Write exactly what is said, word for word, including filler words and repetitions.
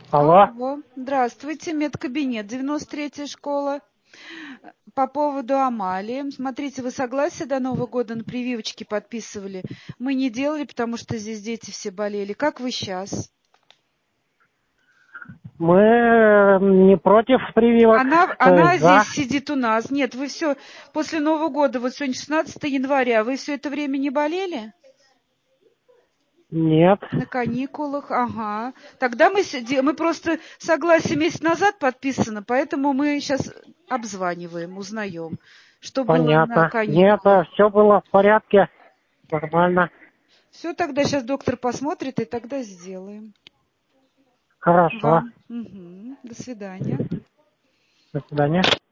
Алло. Алло, здравствуйте, медкабинет, девяносто третья школа. По поводу Амалии. Смотрите, вы согласие до Нового года на прививочки подписывали? Мы не делали, потому что здесь дети все болели. Как вы сейчас? Мы э, не против прививок, Она, то она есть за. здесь сидит у нас. Нет, вы все, после Нового года, вот сегодня шестнадцатое января, вы все это время не болели? Нет. На каникулах, ага. Тогда мы, сиди- мы просто согласие месяц назад подписано, поэтому мы сейчас обзваниваем, узнаем, что было на Понятно. Нет, каникулах. все было в порядке. Нормально. Все, тогда сейчас доктор посмотрит, и тогда сделаем. Хорошо. Вам. Мгм. До свидания. До свидания.